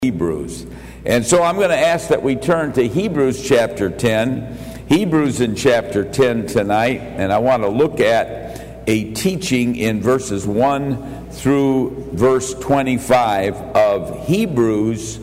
Hebrews. And so I'm going to ask that we turn to Hebrews chapter 10. Hebrews in chapter 10 tonight. And I want to look at a teaching in verses 1 through verse 25 of Hebrews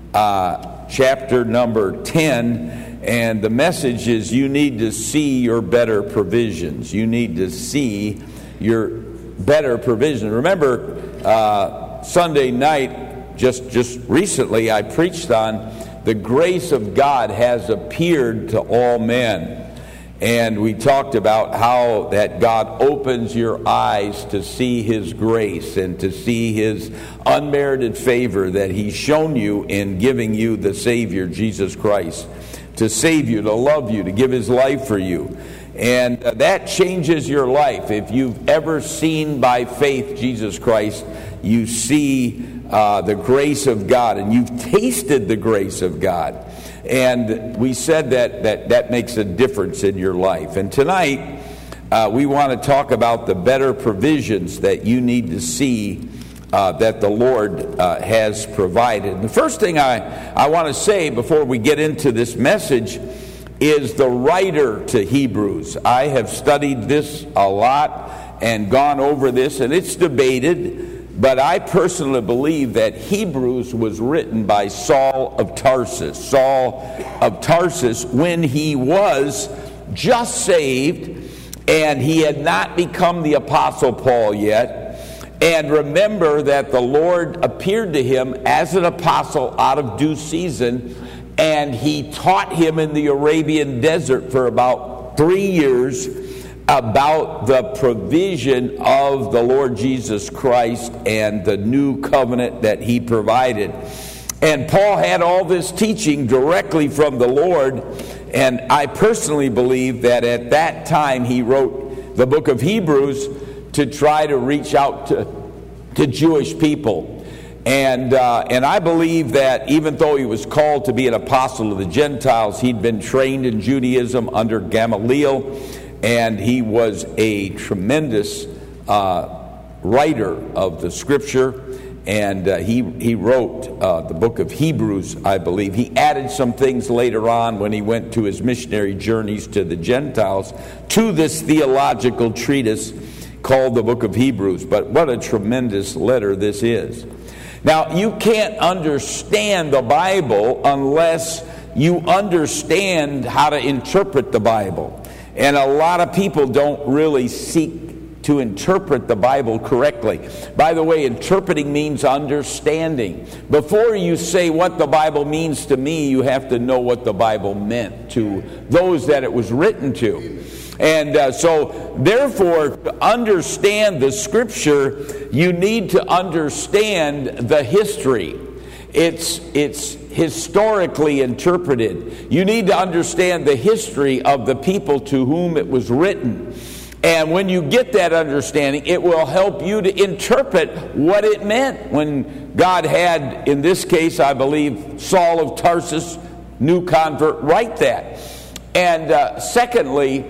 chapter number 10. And the message is you need to see your better provisions. You need to see your better provision. Remember, Sunday night, just recently, I preached on the grace of God has appeared to all men. And we talked about how that God opens your eyes to see His grace and to see His unmerited favor that He's shown you in giving you the Savior, Jesus Christ, to save you, to love you, to give His life for you. And that changes your life. If you've ever seen by faith Jesus Christ, you see the grace of God, and you've tasted the grace of God. And we said that makes a difference in your life. And tonight, we want to talk about the better provisions that you need to see that the Lord has provided. And the first thing I want to say before we get into this message is the writer to Hebrews. I have studied this a lot and gone over this, and it's debated. But I personally believe that Hebrews was written by Saul of Tarsus. Saul of Tarsus, when he was just saved, and he had not become the Apostle Paul yet. And remember that the Lord appeared to him as an apostle out of due season, and he taught him in the Arabian desert for about 3 years about the provision of the Lord Jesus Christ and the new covenant that He provided. And Paul had all this teaching directly from the Lord, and I personally believe that at that time he wrote the book of Hebrews to try to reach out to Jewish people. And I believe that even though he was called to be an apostle of the Gentiles, he'd been trained in Judaism under Gamaliel, and he was a tremendous writer of the Scripture, and he wrote the book of Hebrews, I believe. He added some things later on when he went to his missionary journeys to the Gentiles to this theological treatise called the book of Hebrews. But what a tremendous letter this is. Now, you can't understand the Bible unless you understand how to interpret the Bible. And a lot of people don't really seek to interpret the Bible correctly. By the way, interpreting means understanding. Before you say what the Bible means to me, you have to know what the Bible meant to those that it was written to. And so, therefore, to understand the Scripture, you need to understand the history. It's historically interpreted. You need to understand the history of the people to whom it was written. And when you get that understanding, it will help you to interpret what it meant when God had, in this case, I believe, Saul of Tarsus, new convert, write that. And secondly,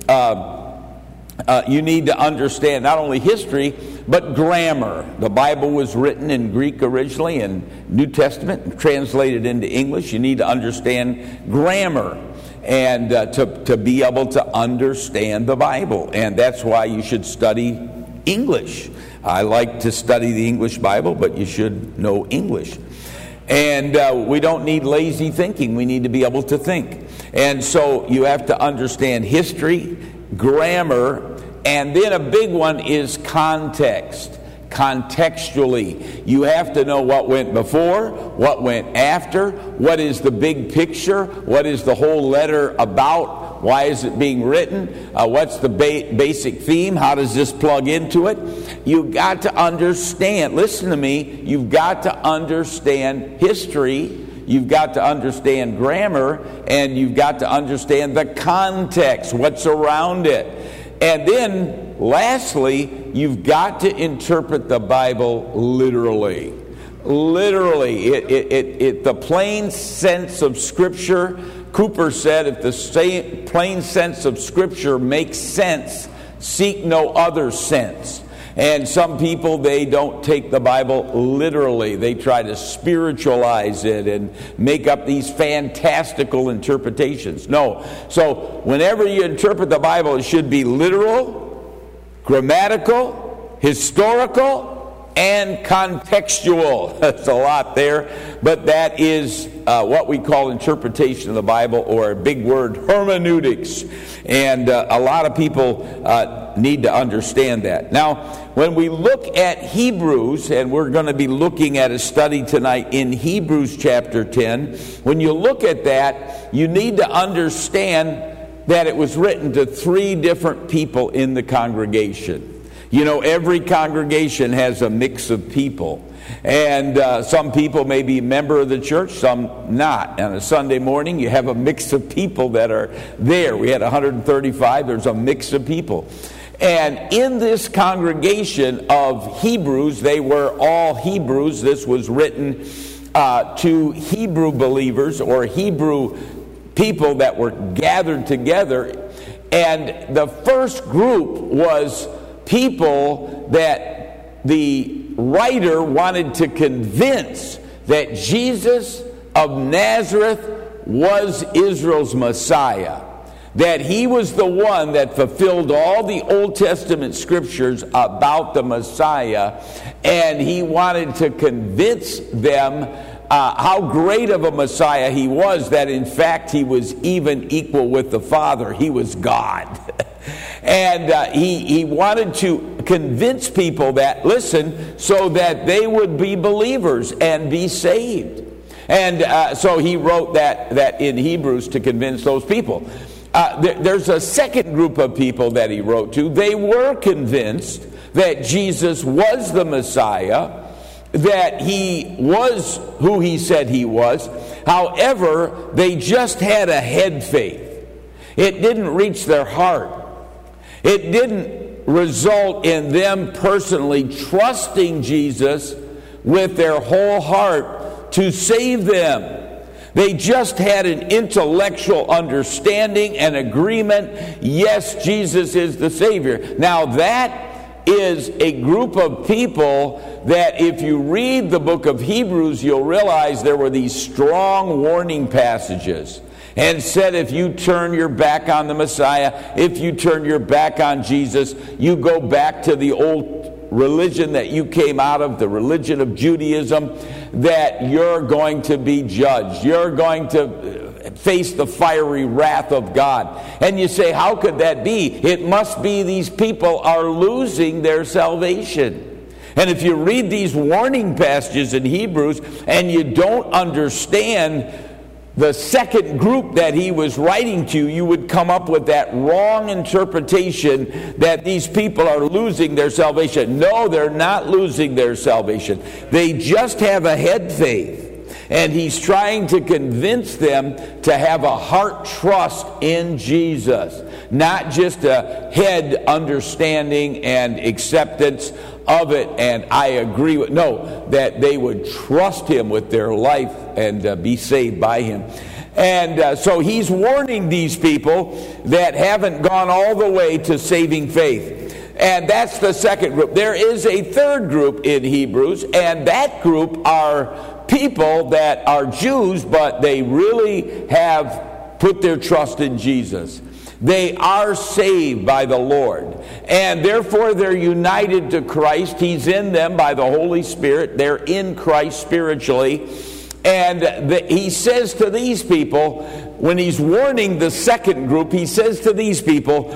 you need to understand not only history, but grammar. The Bible was written in Greek originally, and New Testament translated into English. You need to understand grammar and to be able to understand the Bible. And that's why you should study English. I like to study the English Bible, but you should know English. And we don't need lazy thinking. We need to be able to think. And so you have to understand history, grammar, and then a big one is context. Contextually, you have to know what went before, what went after, what is the big picture, what is the whole letter about, why is it being written, what's the basic theme, how does this plug into it. You've got to understand, listen to me, you've got to understand history, you've got to understand grammar, and you've got to understand the context, what's around it. And then, lastly, you've got to interpret the Bible literally. Literally. The plain sense of Scripture, Cooper said, if the plain sense of Scripture makes sense, seek no other sense. And some people, they don't take the Bible literally. They try to spiritualize it and make up these fantastical interpretations. No. So whenever you interpret the Bible, it should be literal, grammatical, historical, and contextual. That's a lot there, but that is what we call interpretation of the Bible, or a big word, hermeneutics. And a lot of people need to understand that. Now, when we look at Hebrews, and we're going to be looking at a study tonight in Hebrews chapter 10, when you look at that, you need to understand that it was written to 3 different people in the congregation. You know, every congregation has a mix of people. And some people may be a member of the church, some not. On a Sunday morning, you have a mix of people that are there. We had 135. There's a mix of people. And in this congregation of Hebrews, they were all Hebrews. This was written to Hebrew believers, or Hebrew people that were gathered together. And the first group was people that the writer wanted to convince that Jesus of Nazareth was Israel's Messiah, that he was the one that fulfilled all the Old Testament scriptures about the Messiah, and he wanted to convince them how great of a Messiah he was, that in fact he was even equal with the Father. He was God. And he wanted to convince people that, listen, so that they would be believers and be saved. And so he wrote that in Hebrews to convince those people. There's a second group of people that he wrote to. They were convinced that Jesus was the Messiah, that he was who he said he was. However, they just had a head faith. It didn't reach their heart. It didn't result in them personally trusting Jesus with their whole heart to save them. They just had an intellectual understanding and agreement. Yes, Jesus is the Savior. Now that is a group of people that, if you read the book of Hebrews, you'll realize there were these strong warning passages. And said, if you turn your back on the Messiah, if you turn your back on Jesus, you go back to the old religion that you came out of, the religion of Judaism, that you're going to be judged. You're going to face the fiery wrath of God. And you say, how could that be? It must be these people are losing their salvation. And if you read these warning passages in Hebrews and you don't understand the second group that he was writing to, you would come up with that wrong interpretation that these people are losing their salvation. No, they're not losing their salvation. They just have a head faith. And he's trying to convince them to have a heart trust in Jesus, not just a head understanding and acceptance of it, and I agree with, no, that they would trust him with their life and be saved by him. And so he's warning these people that haven't gone all the way to saving faith. And that's the second group. There is a third group in Hebrews, and that group are people that are Jews, but they really have put their trust in Jesus. They are saved by the Lord, and therefore they're united to Christ. He's in them by the Holy Spirit. They're in Christ spiritually. And he says to these people, when he's warning the second group, he says to these people,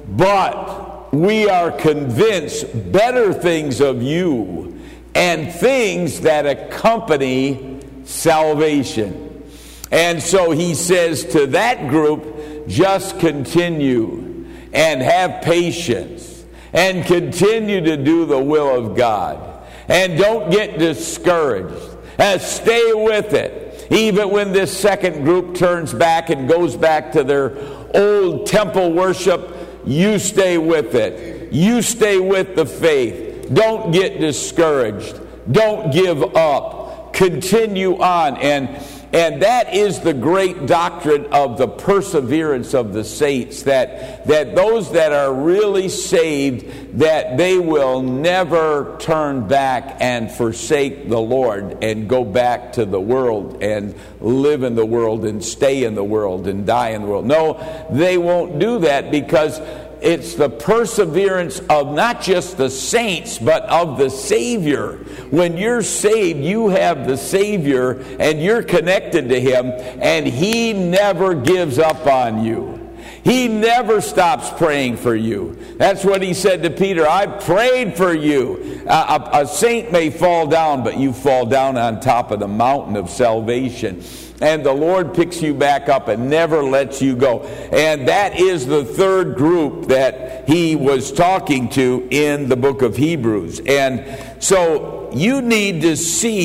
but we are convinced better things of you and things that accompany salvation. And so he says to that group, just continue and have patience and continue to do the will of God. And don't get discouraged. And stay with it. Even when this second group turns back and goes back to their old temple worship, you stay with it. You stay with the faith. Don't get discouraged. Don't give up. Continue on. And that is the great doctrine of the perseverance of the saints, that those that are really saved, that they will never turn back and forsake the Lord and go back to the world and live in the world and stay in the world and die in the world. No, they won't do that, because it's the perseverance of not just the saints, but of the Savior. When you're saved, you have the Savior, and you're connected to Him, and He never gives up on you. He never stops praying for you. That's what He said to Peter. I prayed for you. A saint may fall down, but you fall down on top of the mountain of salvation. And the Lord picks you back up and never lets you go. And that is the third group that He was talking to in the book of Hebrews. And so you need to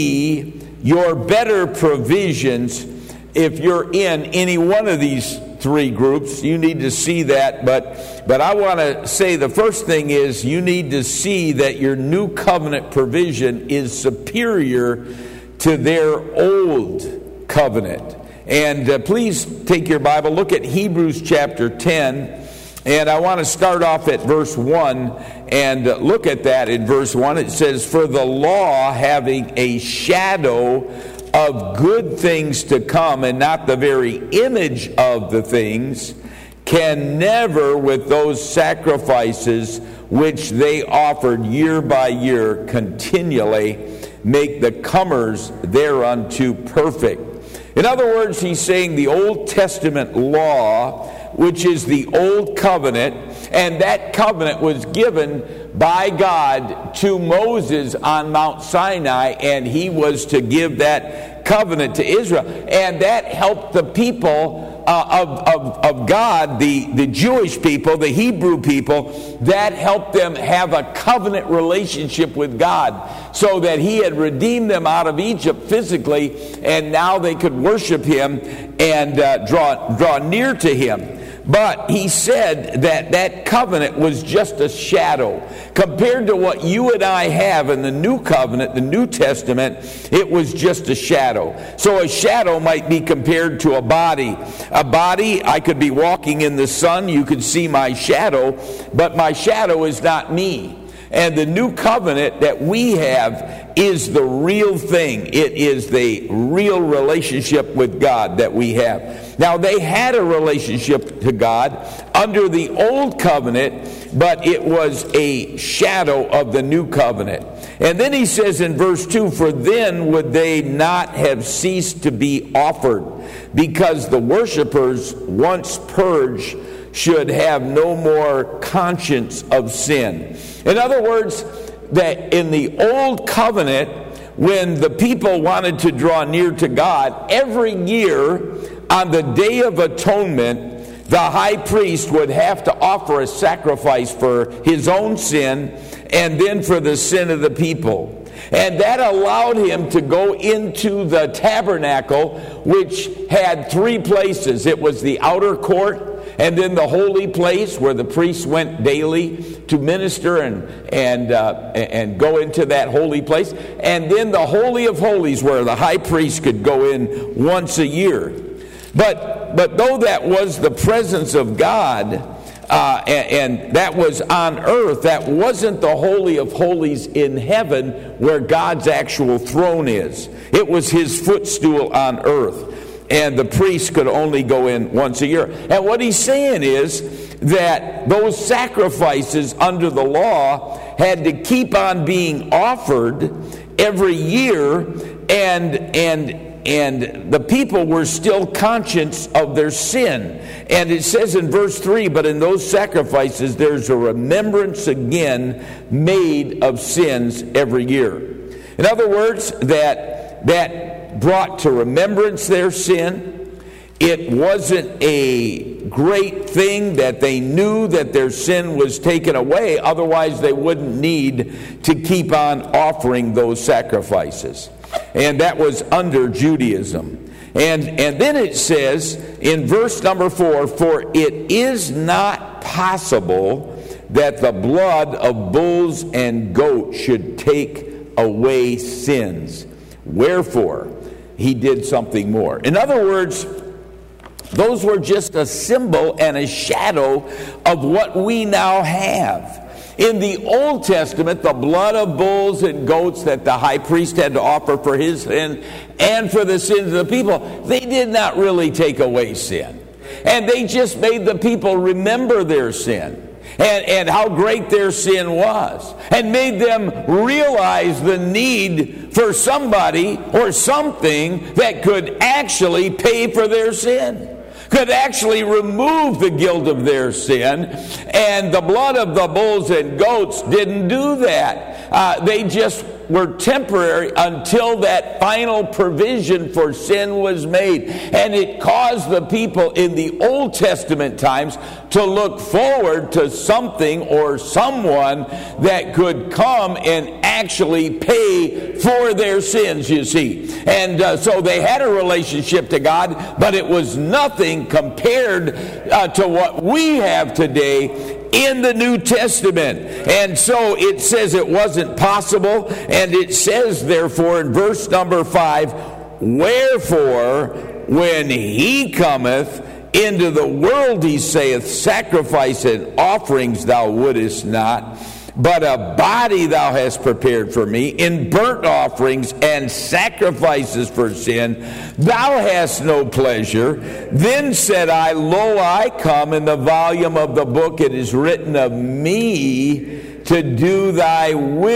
see your better provisions if you're in any one of these three groups. You need to see that. But I want to say the first thing is you need to see that your new covenant provision is superior to their old covenant. And please take your Bible, look at Hebrews chapter 10, and I want to start off at verse 1 and look at that in verse 1. It says, "For the law, having a shadow of good things to come, and not the very image of the things, can never, with those sacrifices which they offered year by year continually, make the comers thereunto perfect." In other words, he's saying the Old Testament law, which is the Old Covenant, and that covenant was given by God to Moses on Mount Sinai, and he was to give that covenant to Israel. And that helped the people of God, the Jewish people, the Hebrew people, that helped them have a covenant relationship with God, so that He had redeemed them out of Egypt physically, and now they could worship Him and draw near to Him. But he said that that covenant was just a shadow. Compared to what you and I have in the new covenant, the New Testament, it was just a shadow. So a shadow might be compared to a body. A body, I could be walking in the sun, you could see my shadow, but my shadow is not me. And the new covenant that we have is the real thing. It is the real relationship with God that we have. Now, they had a relationship to God under the old covenant, but it was a shadow of the new covenant. And then he says in verse 2, "For then would they not have ceased to be offered, because the worshipers, once purged, should have no more conscience of sin." In other words, that in the old covenant, when the people wanted to draw near to God, every year on the Day of Atonement, the high priest would have to offer a sacrifice for his own sin and then for the sin of the people. And that allowed him to go into the tabernacle, which had three places. It was the outer court, and then the holy place where the priests went daily to minister and go into that holy place, and then the Holy of Holies where the high priest could go in once a year. But though that was the presence of God, and that was on earth, that wasn't the Holy of Holies in heaven where God's actual throne is. It was His footstool on earth. And the priest could only go in once a year. And what he's saying is that those sacrifices under the law had to keep on being offered every year, and the people were still conscious of their sin. And it says in verse 3, "But in those sacrifices there's a remembrance again made of sins every year." In other words, that brought to remembrance their sin. It wasn't a great thing that they knew that their sin was taken away. Otherwise, they wouldn't need to keep on offering those sacrifices. And that was under Judaism. And then it says in verse number 4, "For it is not possible that the blood of bulls and goats should take away sins. Wherefore," he did something more. In other words, those were just a symbol and a shadow of what we now have. In the Old Testament, the blood of bulls and goats that the high priest had to offer for his sin and for the sins of the people, they did not really take away sin. And they just made the people remember their sin and how great their sin was, and made them realize the need for somebody or something that could actually pay for their sin, could actually remove the guilt of their sin. And the blood of the bulls and goats didn't do that. They just were temporary until that final provision for sin was made. And it caused the people in the Old Testament times to look forward to something or someone that could come and actually pay for their sins, you see. And so they had a relationship to God, but it was nothing compared to what we have today in the New Testament. And so it says it wasn't possible, and it says therefore in verse number 5, wherefore when he cometh into the world, he saith, sacrifice and offerings thou wouldest not, but a body thou hast prepared for me. In burnt offerings and sacrifices for sin thou hast no pleasure. Then said I, lo, I come. In the volume of the book it is written of me to do thy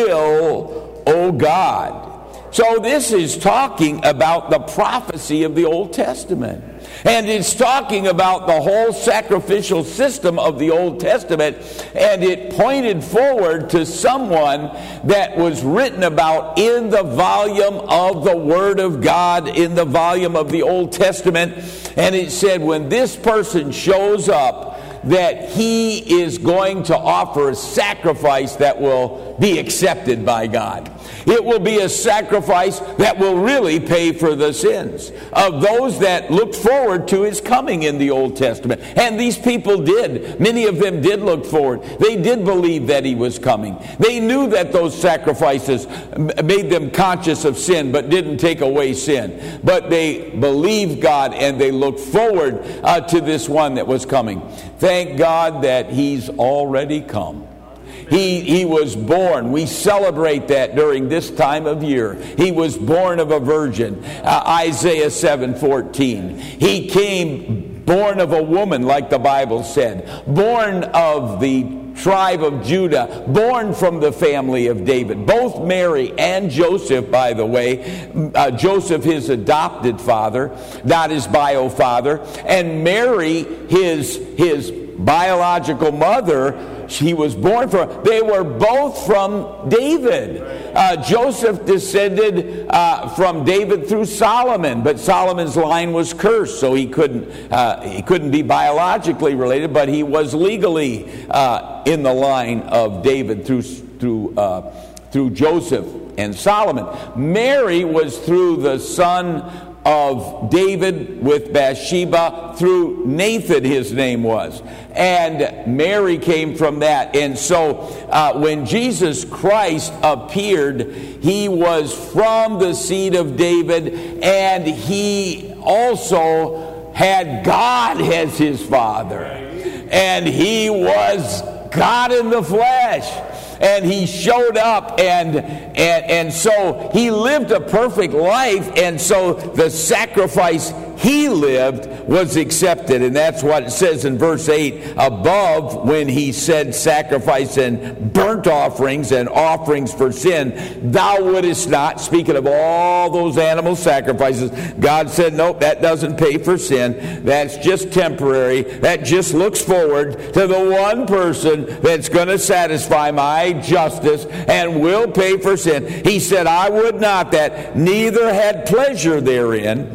will, O God. So this is talking about the prophecy of the Old Testament. And it's talking about the whole sacrificial system of the Old Testament. And it pointed forward to someone that was written about in the volume of the Word of God, in the volume of the Old Testament. And it said when this person shows up, that he is going to offer a sacrifice that will be accepted by God. It will be a sacrifice that will really pay for the sins of those that looked forward to his coming in the Old Testament. And these people did. Many of them did look forward. They did believe that he was coming. They knew that those sacrifices made them conscious of sin, but didn't take away sin. But they believed God, and they looked forward to this one that was coming. Thank God that he's already come. He was born. We celebrate that during this time of year. He was born of a virgin. Isaiah 7:14. He came born of a woman, like the Bible said. Born of the tribe of Judah. Born from the family of David. Both Mary and Joseph, by the way. Joseph, his adopted father, not his bio father. And Mary, his biological mother, he was born from. They were both from David. Joseph descended from David through Solomon, but Solomon's line was cursed, so he couldn't be biologically related, but he was legally in the line of David through Joseph and Solomon. Mary was through the son of David with Bathsheba, through Nathan his name was. And Mary came from that. And so when Jesus Christ appeared, he was from the seed of David, and he also had God as his father. And he was God in the flesh. And he showed up, and so he lived a perfect life, and so the sacrifice he lived was accepted. And that's what it says in verse 8 above, when he said sacrifice and burnt offerings and offerings for sin thou wouldest not. Speaking of all those animal sacrifices, God said, nope, that doesn't pay for sin. That's just temporary. That just looks forward to the one person that's going to satisfy my justice and will pay for sin. He said, I would not that, neither had pleasure therein,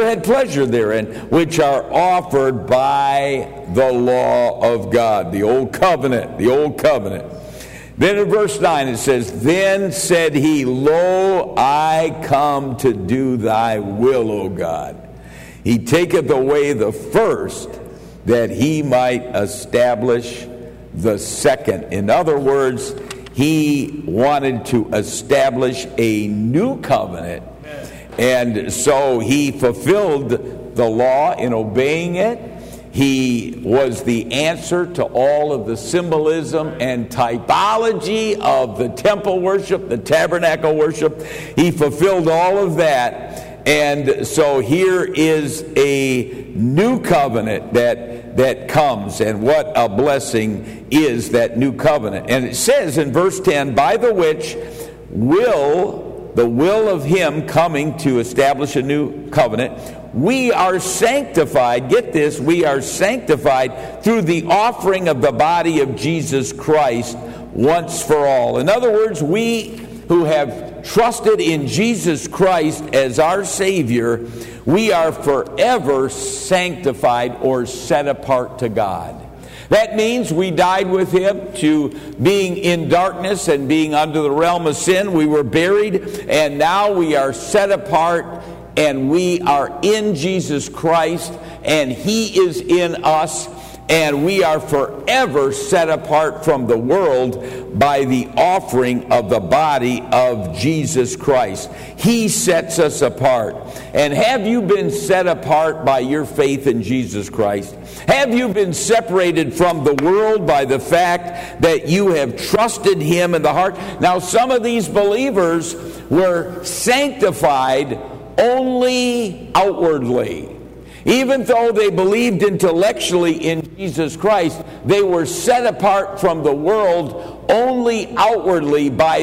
which are offered by the law of God. The old covenant. Then in verse 9 it says, then said he, lo, I come to do thy will, O God. He taketh away the first, that he might establish the second. In other words, he wanted to establish a new covenant And so he fulfilled the law in obeying it. He was the answer to all of the symbolism and typology of the temple worship, the tabernacle worship. He fulfilled all of that. And so here is a new covenant that comes. And what a blessing is that new covenant. And it says in verse 10, by the which the will of him coming to establish a new covenant, we are sanctified, get this, we are sanctified through the offering of the body of Jesus Christ once for all. In other words, we who have trusted in Jesus Christ as our Savior, we are forever sanctified or set apart to God. That means we died with him to being in darkness and being under the realm of sin. We were buried, and now we are set apart, and we are in Jesus Christ, and he is in us, and we are forever set apart from the world by the offering of the body of Jesus Christ. He sets us apart. And have you been set apart by your faith in Jesus Christ? Have you been separated from the world by the fact that you have trusted him in the heart? Now, some of these believers were sanctified only outwardly. Even though they believed intellectually in Jesus Christ, they were set apart from the world only outwardly by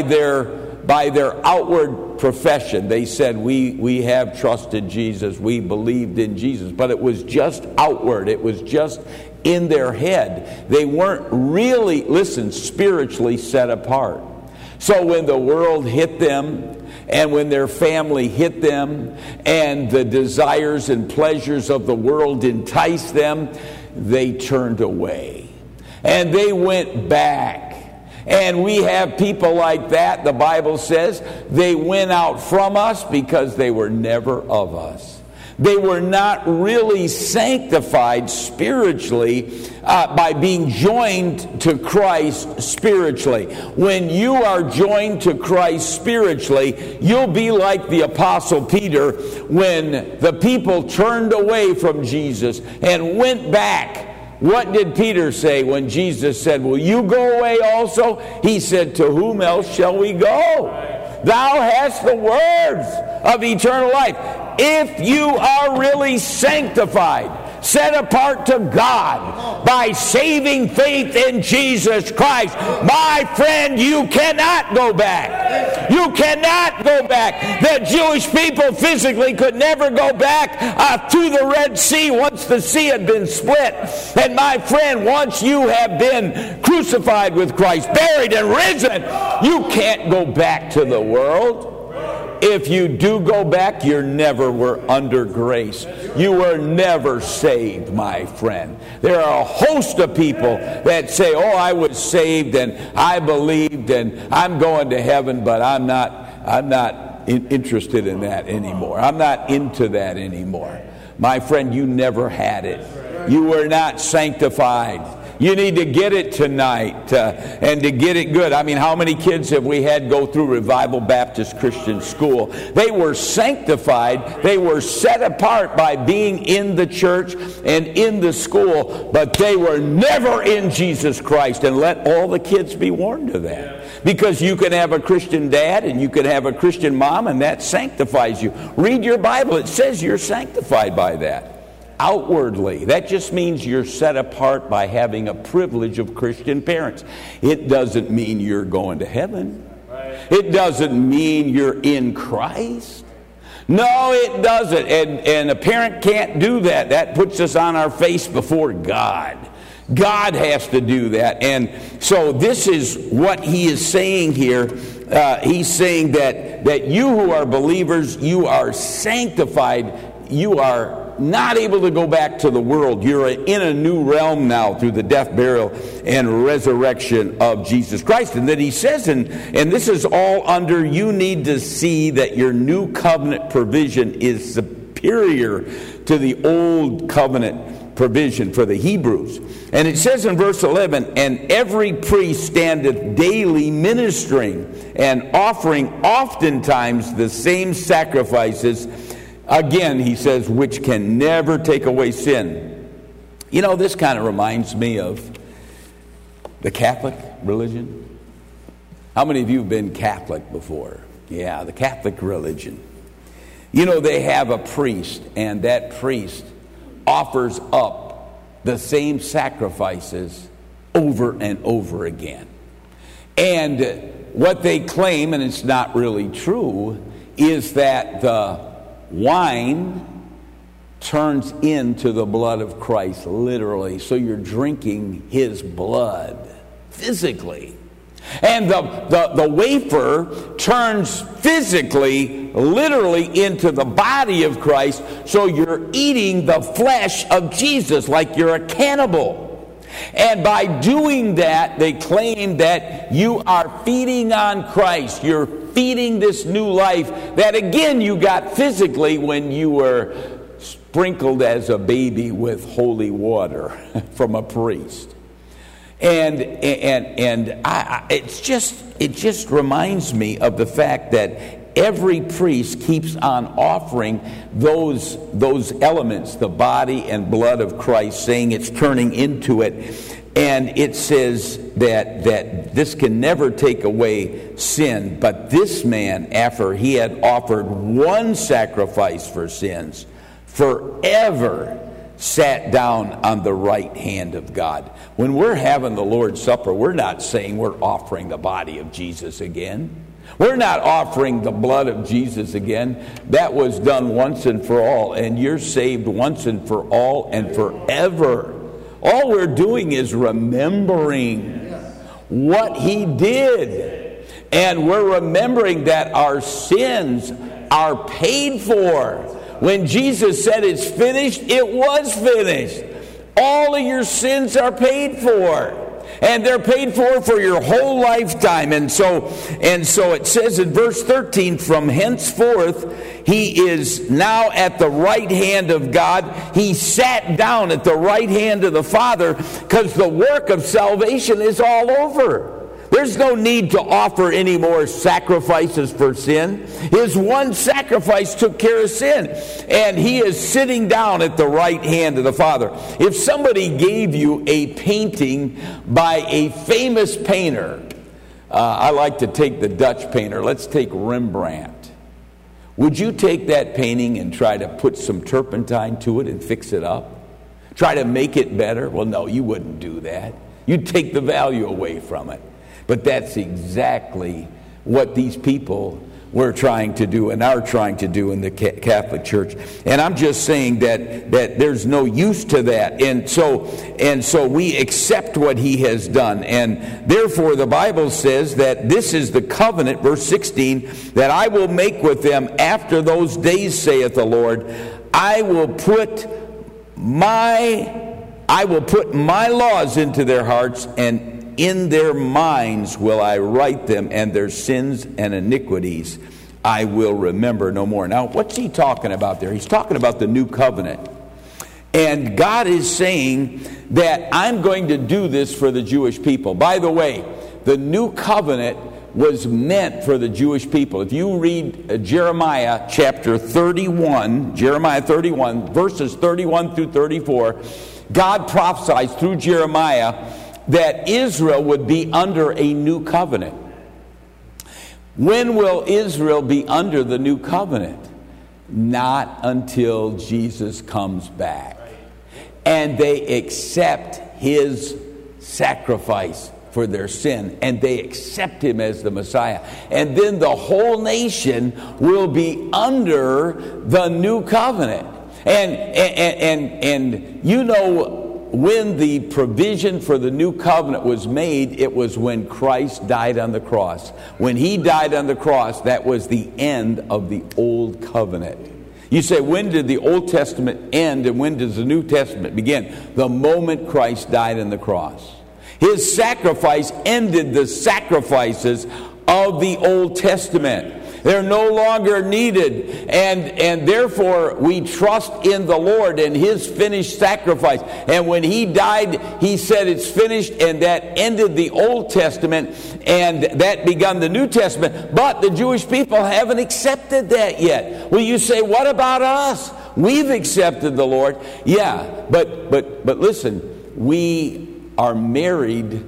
their outward profession. They said, we have trusted Jesus, we believed in Jesus. But it was just outward. It was just in their head. They weren't really, spiritually set apart. So when the world hit them, and when their family hit them, and the desires and pleasures of the world enticed them, they turned away. And they went back. And we have people like that, the Bible says, they went out from us because they were never of us. They were not really sanctified spiritually by being joined to Christ spiritually. When you are joined to Christ spiritually, you'll be like the Apostle Peter when the people turned away from Jesus and went back. What did Peter say when Jesus said, will you go away also? He said, to whom else shall we go? Thou hast the words of eternal life. If you are really sanctified, set apart to God by saving faith in Jesus Christ, my friend, you cannot go back. You cannot go back. The Jewish people physically could never go back to the Red Sea once the sea had been split. And my friend, once you have been crucified with Christ, buried and risen, you can't go back to the world. If you do go back, you never were under grace. You were never saved, my friend. There are a host of people that say, oh, I was saved and I believed and I'm going to heaven, but I'm not interested in that anymore. I'm not into that anymore. My friend, you never had it. You were not sanctified. You need to get it tonight and to get it good. I mean, how many kids have we had go through Revival Baptist Christian School? They were sanctified. They were set apart by being in the church and in the school, but they were never in Jesus Christ. And let all the kids be warned of that. Because you can have a Christian dad and you can have a Christian mom, and that sanctifies you. Read your Bible. It says you're sanctified by that. Outwardly. That just means you're set apart by having a privilege of Christian parents. It doesn't mean you're going to heaven. It doesn't mean you're in Christ. No, it doesn't. And a parent can't do that. That puts us on our face before God. God has to do that. And so this is what he is saying here. He's saying that you who are believers, you are sanctified. You are not able to go back to the world. You're in a new realm now through the death, burial, and resurrection of Jesus Christ. And then he says, and this is all under, you need to see that your new covenant provision is superior to the old covenant provision for the Hebrews. And it says in verse 11, and every priest standeth daily ministering and offering oftentimes the same sacrifices. Again, he says, which can never take away sin. You know, this kind of reminds me of the Catholic religion. How many of you have been Catholic before? Yeah, the Catholic religion. You know, they have a priest, and that priest offers up the same sacrifices over and over again. And what they claim, and it's not really true, is that the wine turns into the blood of Christ, literally. So you're drinking his blood physically. And the wafer turns physically, literally, into the body of Christ. So you're eating the flesh of Jesus like you're a cannibal. And by doing that, they claim that you are feeding on Christ. You're feeding this new life that, again, you got physically when you were sprinkled as a baby with holy water from a priest. And it just reminds me of the fact that every priest keeps on offering those elements, the body and blood of Christ, saying it's turning into it. And it says that this can never take away sin. But this man, after he had offered one sacrifice for sins, forever sat down on the right hand of God. When we're having the Lord's Supper, we're not saying we're offering the body of Jesus again. We're not offering the blood of Jesus again. That was done once and for all, and you're saved once and for all and forever. All we're doing is remembering what he did. And we're remembering that our sins are paid for. When Jesus said it's finished, it was finished. All of your sins are paid for. And they're paid for your whole lifetime. And so it says in verse 13, from henceforth he is now at the right hand of God. He sat down at the right hand of the Father, because the work of salvation is all over. There's no need to offer any more sacrifices for sin. His one sacrifice took care of sin. And he is sitting down at the right hand of the Father. If somebody gave you a painting by a famous painter, I like to take the Dutch painter. Let's take Rembrandt. Would you take that painting and try to put some turpentine to it and fix it up? Try to make it better? Well, no, you wouldn't do that. You'd take the value away from it. But that's exactly what these people were trying to do and are trying to do in the Catholic Church. And I'm just saying that there's no use to that. And so we accept what he has done. And therefore the Bible says that this is the covenant, verse 16, that I will make with them after those days, saith the Lord. I will put my laws into their hearts, and in their minds will I write them, and their sins and iniquities I will remember no more. Now, what's he talking about there? He's talking about the new covenant. And God is saying that I'm going to do this for the Jewish people. By the way, the new covenant was meant for the Jewish people. If you read Jeremiah chapter 31, Jeremiah 31, verses 31 through 34, God prophesies through Jeremiah that Israel would be under a new covenant. When will Israel be under the new covenant? Not until Jesus comes back. And they accept his sacrifice for their sin, and they accept him as the Messiah. And then the whole nation will be under the new covenant. And you know, when the provision for the new covenant was made, it was when Christ died on the cross. When he died on the cross, that was the end of the old covenant. You say, when did the Old Testament end and when does the New Testament begin? The moment Christ died on the cross. His sacrifice ended the sacrifices of the Old Testament. They're no longer needed. And therefore, we trust in the Lord and His finished sacrifice. And when He died, He said it's finished, and that ended the Old Testament, and that begun the New Testament. But the Jewish people haven't accepted that yet. Well, you say, what about us? We've accepted the Lord. Yeah, but listen, we are married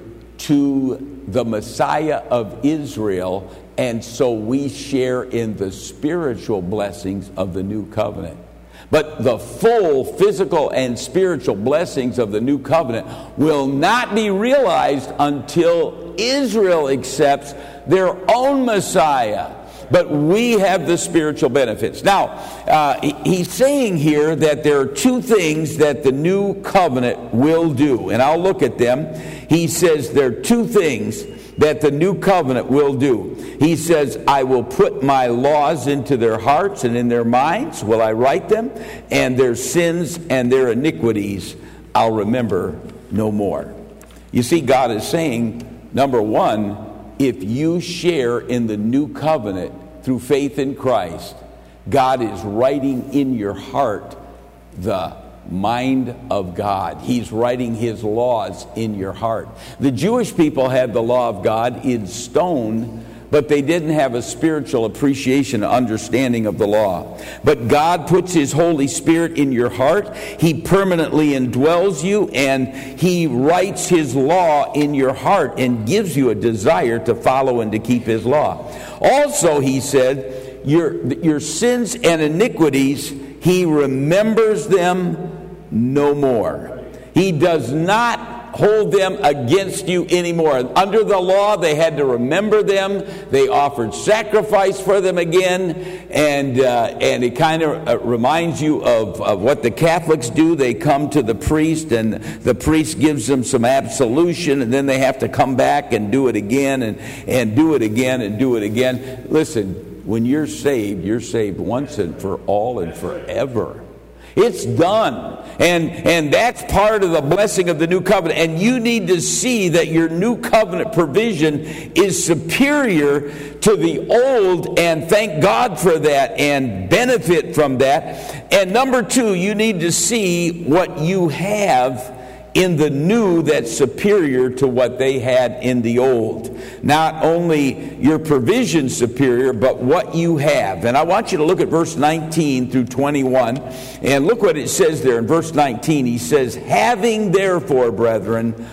to the Messiah of Israel, and so we share in the spiritual blessings of the new covenant. But the full physical and spiritual blessings of the new covenant will not be realized until Israel accepts their own Messiah. But we have the spiritual benefits. Now, he's saying here that there are two things that the new covenant will do. And I'll look at them. He says there are two things that the new covenant will do. He says, I will put my laws into their hearts, and in their minds will I write them, and their sins and their iniquities I'll remember no more. You see, God is saying, number one, if you share in the new covenant through faith in Christ, God is writing in your heart the mind of God. He's writing His laws in your heart. The Jewish people had the law of God in stone, but they didn't have a spiritual appreciation, understanding of the law. But God puts His Holy Spirit in your heart. He permanently indwells you, and He writes His law in your heart and gives you a desire to follow and to keep His law. Also, He said, your sins and iniquities, He remembers them no more. He does not hold them against you anymore. Under the law, they had to remember them. They offered sacrifice for them again, and it kind of reminds you of what the Catholics do. They come to the priest, and the priest gives them some absolution, and then they have to come back and do it again, and do it again, and do it again. Listen, when you're saved once and for all and forever. It's done. And that's part of the blessing of the new covenant. And you need to see that your new covenant provision is superior to the old, and thank God for that and benefit from that. And number two, you need to see what you have in the new that's superior to what they had in the old. Not only your provision superior, but what you have. And I want you to look at verse 19 through 21. And look what it says there in verse 19. He says, having therefore, brethren,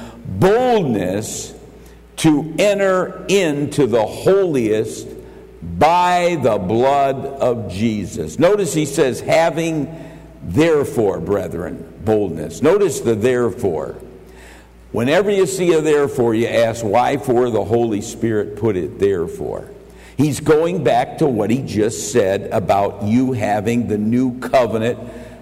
boldness to enter into the holiest by the blood of Jesus. Notice he says, having therefore, brethren, boldness. Notice the therefore. Whenever you see a therefore, you ask, why for the Holy Spirit put it therefore? He's going back to what he just said about you having the new covenant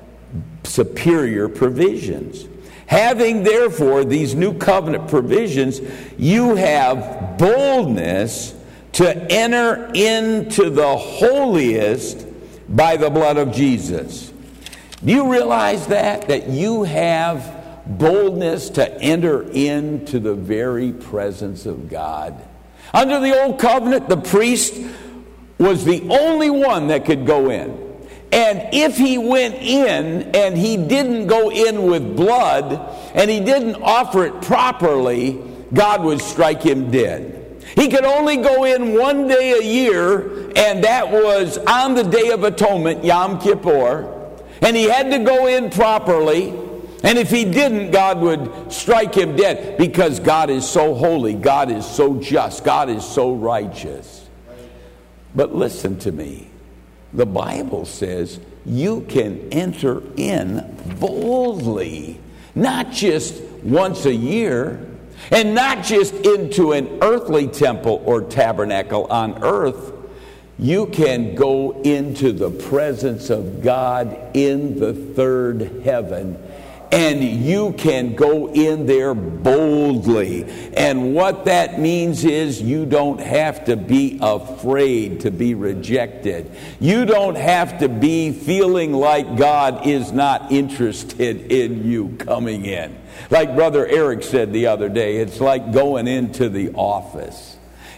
superior provisions. Having therefore these new covenant provisions, you have boldness to enter into the holiest by the blood of Jesus. Do you realize that you have boldness to enter into the very presence of God? Under the old covenant, the priest was the only one that could go in. And if he went in and he didn't go in with blood and he didn't offer it properly, God would strike him dead. He could only go in one day a year, and that was on the Day of Atonement, Yom Kippur. And he had to go in properly. And if he didn't, God would strike him dead, because God is so holy. God is so just. God is so righteous. But listen to me. The Bible says you can enter in boldly. Not just once a year. And not just into an earthly temple or tabernacle on earth. You can go into the presence of God in the third heaven, and you can go in there boldly. And what that means is you don't have to be afraid to be rejected. You don't have to be feeling like God is not interested in you coming in. Like Brother Eric said the other day, it's like going into the office.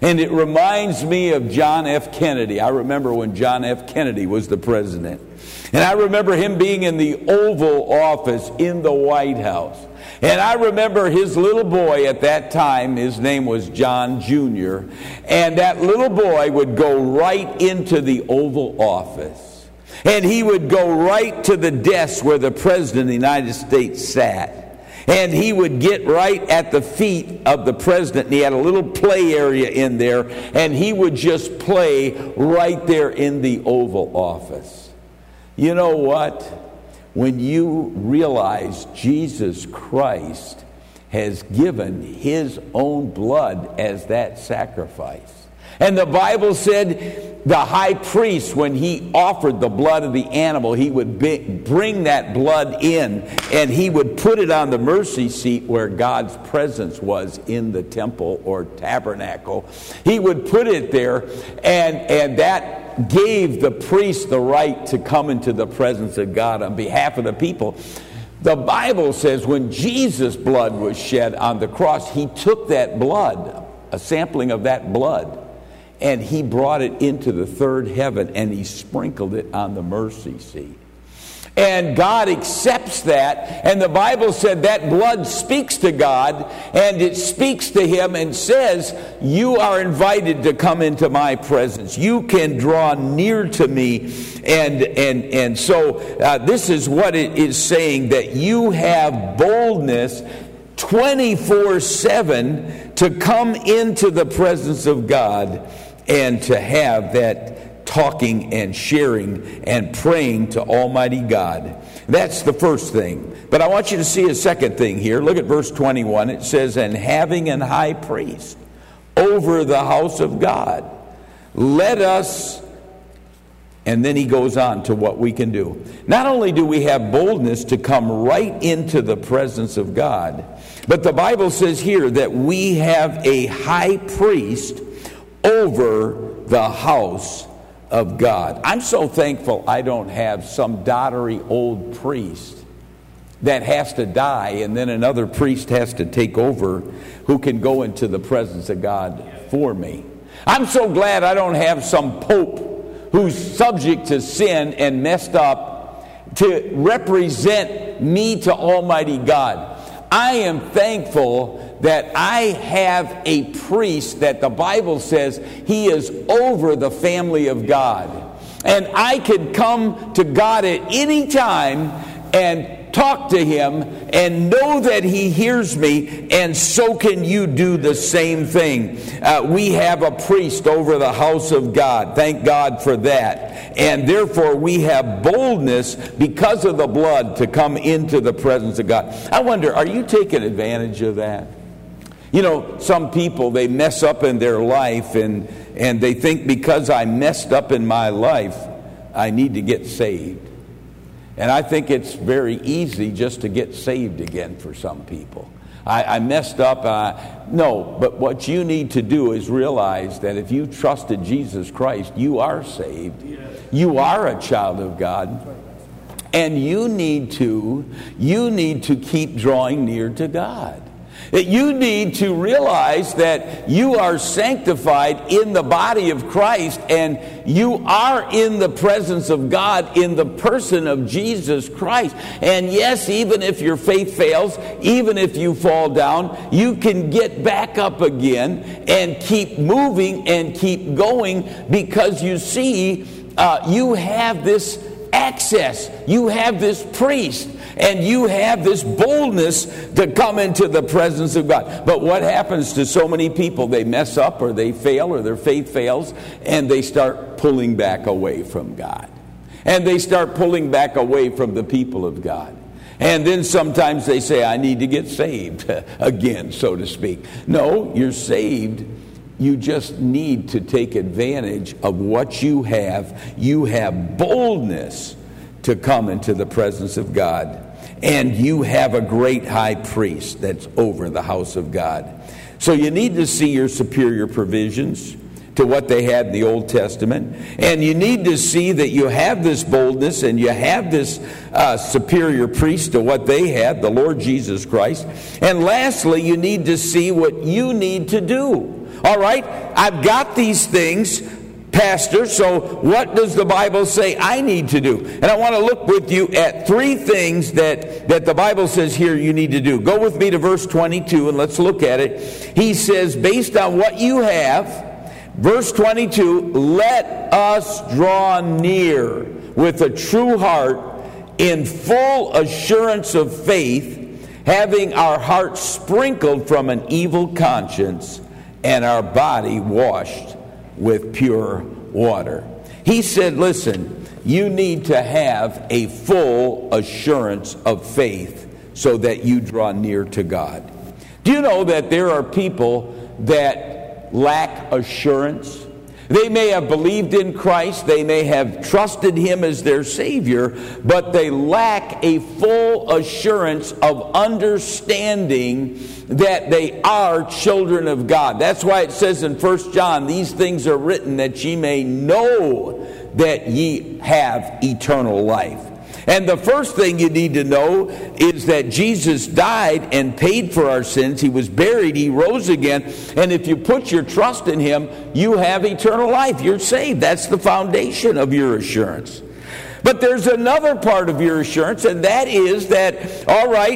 And it reminds me of John F. Kennedy. I remember when John F. Kennedy was the president. And I remember him being in the Oval Office in the White House. And I remember his little boy at that time, his name was John Jr., and that little boy would go right into the Oval Office. And he would go right to the desk where the President of the United States sat. And he would get right at the feet of the president, and he had a little play area in there, and he would just play right there in the Oval Office. You know what? When you realize Jesus Christ has given his own blood as that sacrifice. And the Bible said the high priest, when he offered the blood of the animal, he would bring that blood in and he would put it on the mercy seat where God's presence was in the temple or tabernacle. He would put it there, and that gave the priest the right to come into the presence of God on behalf of the people. The Bible says when Jesus' blood was shed on the cross, he took that blood, a sampling of that blood, and he brought it into the third heaven, and he sprinkled it on the mercy seat. And God accepts that, and the Bible said that blood speaks to God, and it speaks to him and says, you are invited to come into my presence. You can draw near to me. And so this is what it is saying, that you have boldness 24/7 to come into the presence of God and to have that talking and sharing and praying to Almighty God. That's the first thing. But I want you to see a second thing here. Look at verse 21. It says, and having an high priest over the house of God, let us... And then he goes on to what we can do. Not only do we have boldness to come right into the presence of God, but the Bible says here that we have a high priest over the house of God. I'm so thankful I don't have some doddery old priest that has to die and then another priest has to take over who can go into the presence of God for me. I'm so glad I don't have some pope who's subject to sin and messed up to represent me to Almighty God. I am thankful that I have a priest that the Bible says he is over the family of God. And I can come to God at any time and talk to him and know that he hears me, and so can you do the same thing. We have a priest over the house of God. Thank God for that. And therefore we have boldness because of the blood to come into the presence of God. I wonder, are you taking advantage of that? You know, some people, they mess up in their life and they think because I messed up in my life, I need to get saved. And I think it's very easy just to get saved again for some people. I messed up. No, but what you need to do is realize that if you trusted Jesus Christ, you are saved. You are a child of God. And you need to keep drawing near to God. That you need to realize that you are sanctified in the body of Christ, and you are in the presence of God in the person of Jesus Christ. And yes, even if your faith fails, even if you fall down, you can get back up again and keep moving and keep going, because you see, you have this access, you have this priest, and you have this boldness to come into the presence of God. But what happens to so many people? They mess up, or they fail, or their faith fails, and they start pulling back away from God. And they start pulling back away from the people of God. And then sometimes they say, I need to get saved again, so to speak. No, you're saved. You just need to take advantage of what you have. You have boldness to come into the presence of God. And you have a great high priest that's over the house of God. So you need to see your superior provisions to what they had in the Old Testament. And you need to see that you have this boldness and you have this superior priest to what they had, the Lord Jesus Christ. And lastly, you need to see what you need to do. All right, I've got these things, Pastor, so what does the Bible say I need to do? And I want to look with you at three things that the Bible says here you need to do. Go with me to verse 22 and let's look at it. He says, based on what you have, verse 22, let us draw near with a true heart in full assurance of faith, having our hearts sprinkled from an evil conscience and our body washed with pure water. He said, listen, you need to have a full assurance of faith so that you draw near to God. Do you know that there are people that lack assurance? They may have believed in Christ, they may have trusted Him as their Savior, but they lack a full assurance of understanding that they are children of God. That's why it says in 1 John, these things are written that ye may know that ye have eternal life. And the first thing you need to know is that Jesus died and paid for our sins. He was buried. He rose again. And if you put your trust in Him, you have eternal life. You're saved. That's the foundation of your assurance. But there's another part of your assurance, and that is that, all right,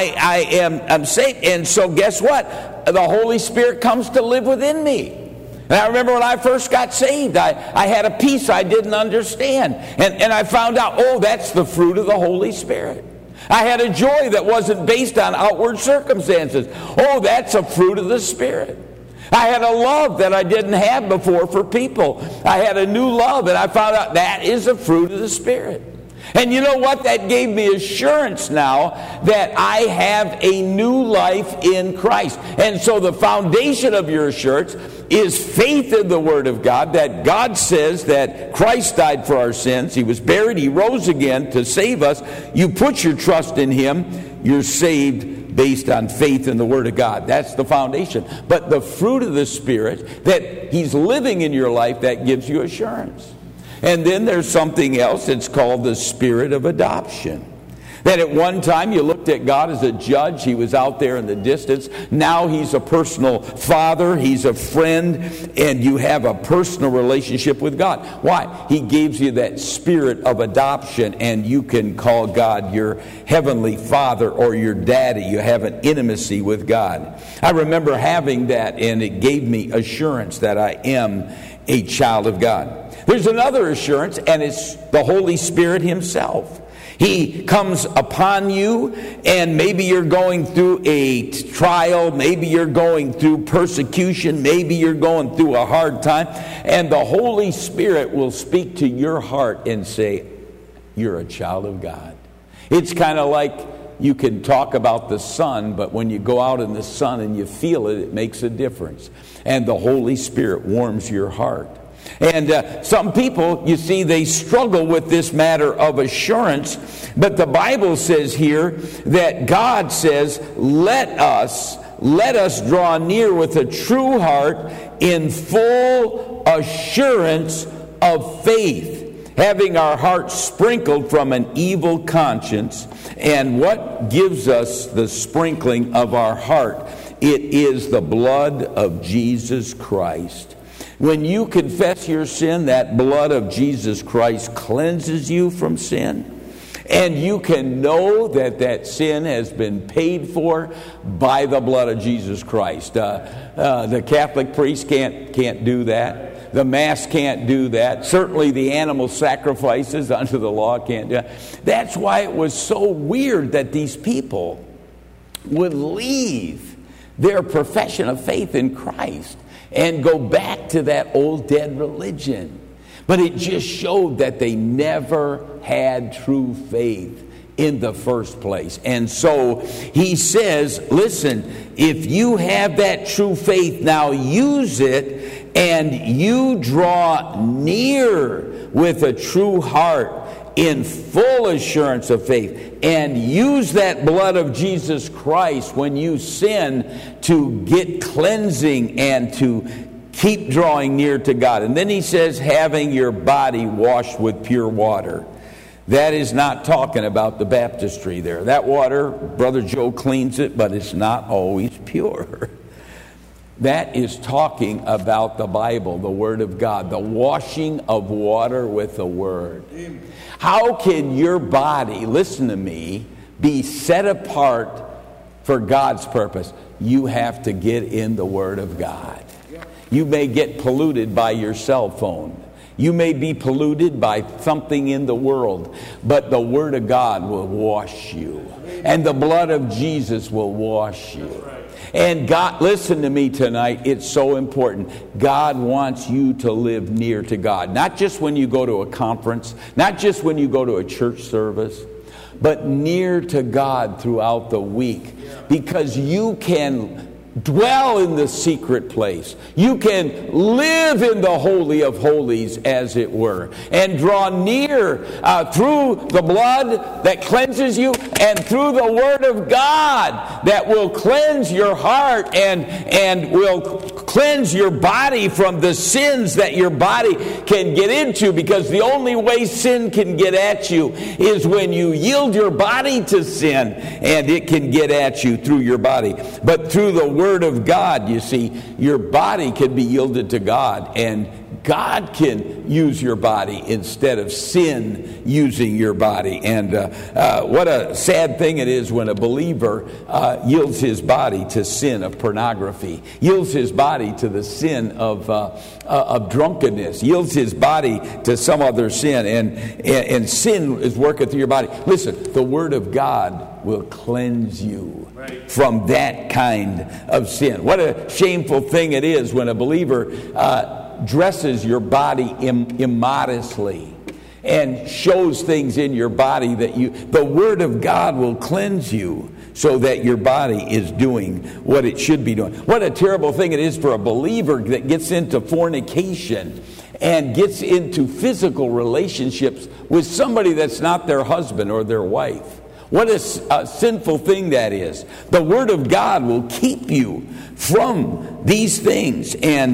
I'm saved. And so guess what? The Holy Spirit comes to live within me. And I remember when I first got saved, I had a peace I didn't understand. And I found out, oh, that's the fruit of the Holy Spirit. I had a joy that wasn't based on outward circumstances. Oh, that's a fruit of the Spirit. I had a love that I didn't have before for people. I had a new love, and I found out that is a fruit of the Spirit. And you know what? That gave me assurance now that I have a new life in Christ. And so the foundation of your assurance is faith in the Word of God, that God says that Christ died for our sins. He was buried. He rose again to save us. You put your trust in Him. You're saved based on faith in the Word of God. That's the foundation. But the fruit of the Spirit, that He's living in your life, that gives you assurance. And then there's something else. It's called the spirit of adoption. That at one time you looked at God as a judge. He was out there in the distance. Now He's a personal father. He's a friend. And you have a personal relationship with God. Why? He gives you that spirit of adoption. And you can call God your heavenly Father or your daddy. You have an intimacy with God. I remember having that, and it gave me assurance that I am a child of God. There's another assurance, and it's the Holy Spirit Himself. He comes upon you, and maybe you're going through a trial, maybe you're going through persecution, maybe you're going through a hard time, and the Holy Spirit will speak to your heart and say, you're a child of God. It's kind of like you can talk about the sun, but when you go out in the sun and you feel it, it makes a difference. And the Holy Spirit warms your heart. And some people, you see, they struggle with this matter of assurance. But the Bible says here that God says, let us draw near with a true heart in full assurance of faith, having our hearts sprinkled from an evil conscience. And what gives us the sprinkling of our heart? It is the blood of Jesus Christ. When you confess your sin, that blood of Jesus Christ cleanses you from sin. And you can know that that sin has been paid for by the blood of Jesus Christ. The Catholic priest can't do that. The Mass can't do that. Certainly the animal sacrifices under the law can't do that. That's why it was so weird that these people would leave their profession of faith in Christ and go back to that old dead religion. But it just showed that they never had true faith in the first place. And so he says, listen, if you have that true faith, now use it, and you draw near with a true heart in full assurance of faith, and use that blood of Jesus Christ when you sin to get cleansing and to keep drawing near to God. And then he says, having your body washed with pure water. That is not talking about the baptistry there. That water, Brother Joe cleans it, but it's not always pure. That is talking about the Bible, the Word of God, the washing of water with the Word. How can your body, listen to me, be set apart for God's purpose? You have to get in the Word of God. You may get polluted by your cell phone. You may be polluted by something in the world, but the Word of God will wash you. And the blood of Jesus will wash you. And God, listen to me tonight, it's so important. God wants you to live near to God. Not just when you go to a conference, not just when you go to a church service, but near to God throughout the week. Because you can dwell in the secret place. You can live in the Holy of Holies, as it were, and draw near through the blood that cleanses you and through the Word of God that will cleanse your heart and will cleanse your body from the sins that your body can get into, because the only way sin can get at you is when you yield your body to sin, and it can get at you through your body. But through the Word of God, you see, your body can be yielded to God, and God can use your body instead of sin using your body. And what a sad thing it is when a believer yields his body to sin of pornography, yields his body to the sin of drunkenness, yields his body to some other sin, and sin is working through your body. Listen, the Word of God will cleanse you from that kind of sin. What a shameful thing it is when a believer dresses your body immodestly and shows things in your body that the Word of God will cleanse you so that your body is doing what it should be doing. What a terrible thing it is for a believer that gets into fornication and gets into physical relationships with somebody that's not their husband or their wife. What a sinful thing that is. The Word of God will keep you from these things.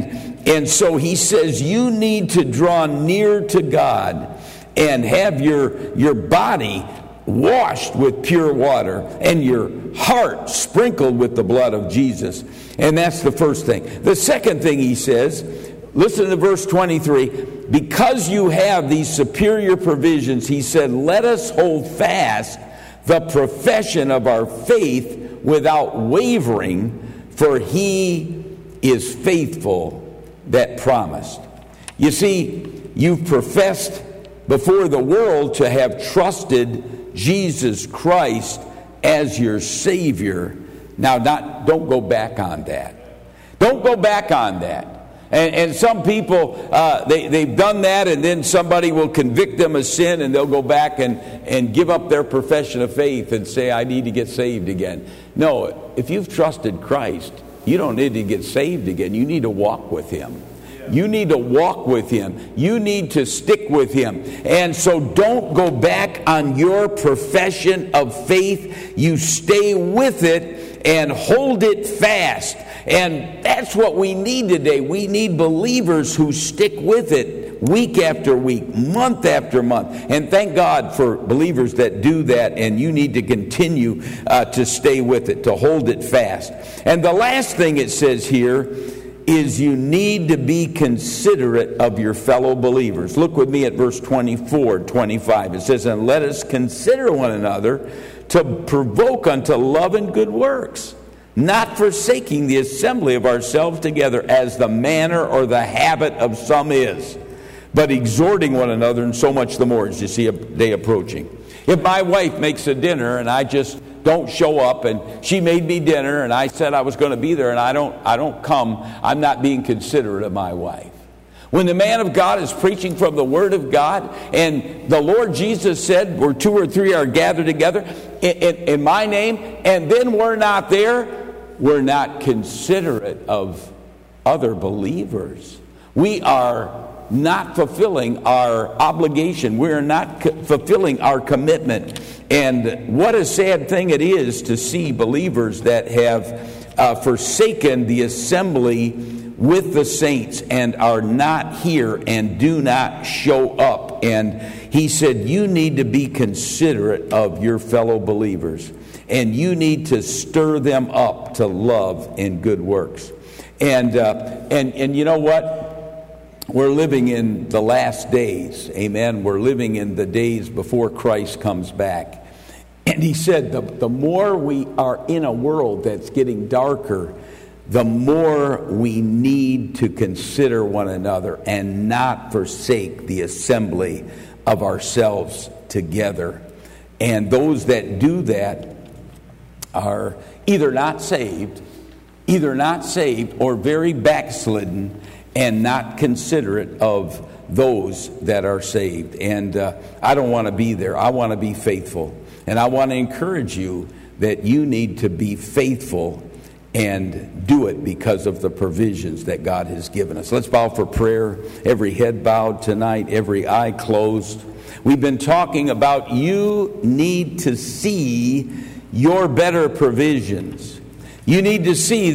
And so he says you need to draw near to God and have your body washed with pure water and your heart sprinkled with the blood of Jesus. And that's the first thing. The second thing he says, listen to verse 23. Because you have these superior provisions, he said, let us hold fast the profession of our faith without wavering, for he is faithful that promised. You see, you've professed before the world to have trusted Jesus Christ as your Savior. Now, don't go back on that. Don't go back on that. And some people, they've done that, and then somebody will convict them of sin, and they'll go back and give up their profession of faith and say, I need to get saved again. No, if you've trusted Christ, you don't need to get saved again. You need to walk with Him. You need to walk with Him. You need to stick with Him. And so don't go back on your profession of faith. You stay with it and hold it fast. And that's what we need today. We need believers who stick with it week after week, month after month. And thank God for believers that do that. And you need to continue to stay with it, to hold it fast. And the last thing it says here is you need to be considerate of your fellow believers. Look with me at verse 24, 25. It says, and let us consider one another to provoke unto love and good works, not forsaking the assembly of ourselves together as the manner or the habit of some is, but exhorting one another, and so much the more as you see a day approaching. If my wife makes a dinner and I just don't show up, and she made me dinner and I said I was going to be there and I don't come, I'm not being considerate of my wife. When the man of God is preaching from the Word of God, and the Lord Jesus said, where 2 or 3 are gathered together in my name, and then we're not there, we're not considerate of other believers. We are not fulfilling our obligation. We are not fulfilling our commitment. And what a sad thing it is to see believers that have forsaken the assembly with the saints and are not here and do not show up. And he said, you need to be considerate of your fellow believers, and you need to stir them up to love and good works. And you know what? We're living in the last days. Amen. We're living in the days before Christ comes back. And he said the more we are in a world that's getting darker, the more we need to consider one another and not forsake the assembly of ourselves together. And those that do that are either not saved or very backslidden and not considerate of those that are saved. And I don't want to be there. I want to be faithful. And I want to encourage you that you need to be faithful and do it because of the provisions that God has given us. Let's bow for prayer. Every head bowed tonight, every eye closed. We've been talking about you need to see your better provisions. You need to see